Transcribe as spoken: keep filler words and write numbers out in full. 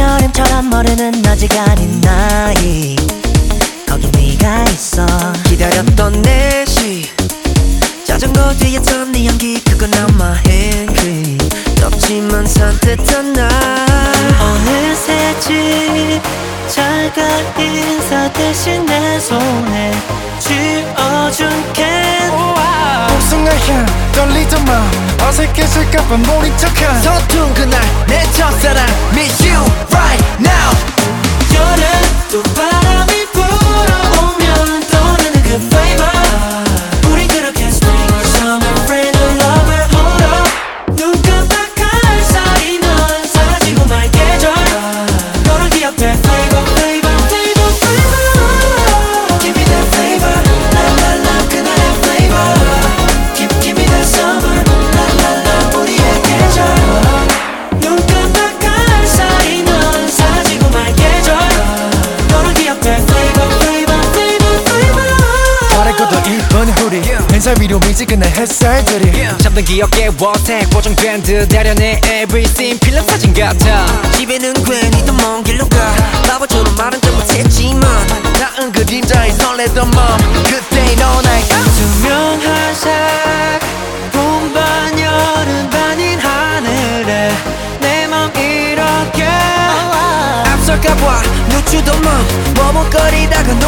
여름처럼 모르는 어지간히 나이 거기 네가 있어. 기다렸던 내시 자전거 뒤에 턴 네 향기 그건 not my hand cream. 덥지만 산뜻한 날 어느새 집 잘가 인사 대신 내 손에 쥐어준 캔. 복숭아 향 떨리던 마음 어색해질까봐 모른 척한 서툰 그날 내 첫사랑 Miss you right now. 여름 또 바람이 불어오면 떠나는 그 flavor. 우린 그렇게 spring or summer friend or lover. Hold up 눈 깜빡할 사이 넌 사라지고 말 계절. 너를 기억해 flavor flavor flavor flavor. Give me that flavor la la la 그날의 flavor. Give, give me that summer la la la 우리의 계절. 눈 깜빡할 사이 넌 사라지고 말 계절. 너를 기억해 flavor flavor flavor flavor. 바래고도 이쁜 후리 햇살 위로 미지근한 햇살들이 잠든 기억에 워색 고정된 듯 아련해 everything 필름 사진 같아. 집에는 괜히 더 먼 길로 가 바보처럼 말은 좀 못했지만 나은 그림자에 설레던 맘 그때 너 날 투명한 색 봄반 여름반인 하늘에 내 맘 이렇게 앞설까봐 놓치던 맘 머뭇거리다가